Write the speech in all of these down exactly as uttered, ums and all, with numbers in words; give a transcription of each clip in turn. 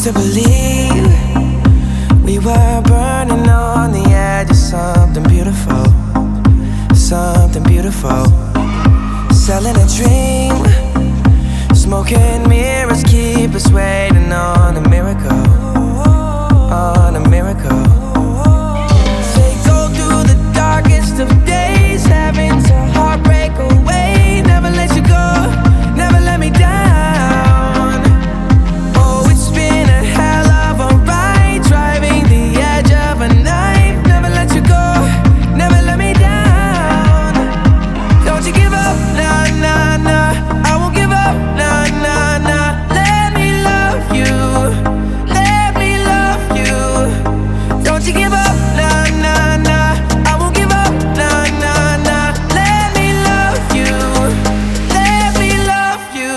used to believe we were burning on the edge of something beautiful, something beautiful. Selling a dream, smoking mirrors keep us waiting on a miracle, on a miracle. Say go through the darkest of days, having to heartbreak away. Never let you go, never let me down. Oh, it's been a hell of a ride, driving the edge of a knife. Never let you go, never let me down. Don't you give up, nah, nah, nah. I won't give up, nah, nah, nah. Let me love you, let me love you. Don't you give up, nah, nah, nah. I won't give up, nah, nah, nah. Let me love you, let me love you.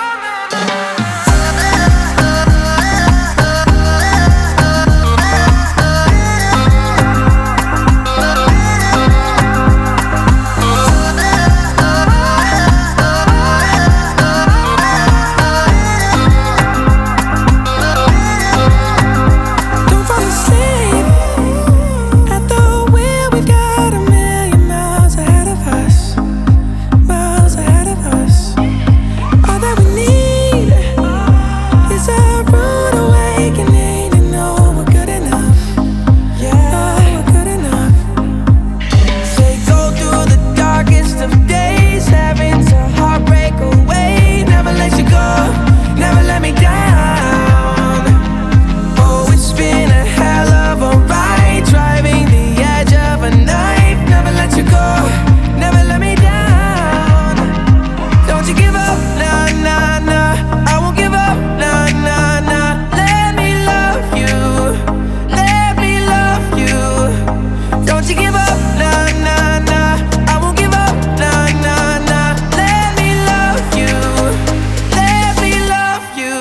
Don't fall asleep at the wheel. We've got a million miles ahead of us, miles ahead of us. All that we need is a rude awakening to know we're good enough. Yeah, we're good enough. Say go through the darkest of days, having to heartbreak away. Never let you go, never let me down. Oh, it's been a hell of a ride, driving the edge of a knife. Never let you go, never let me down. Don't you give up, nah, nah, nah. I won't give up, nah, nah, nah. Let me love you, let me love you. Don't you give up, nah, nah, nah. I won't give up, nah, nah, nah. Let me love you, let me love you.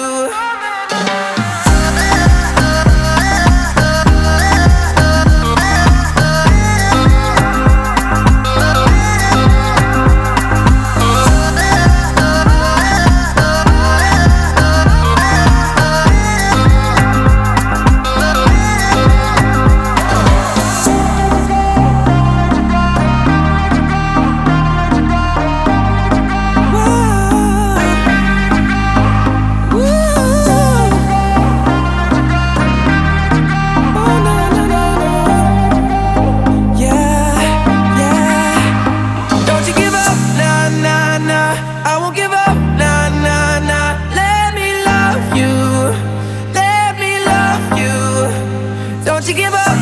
Don't you give up,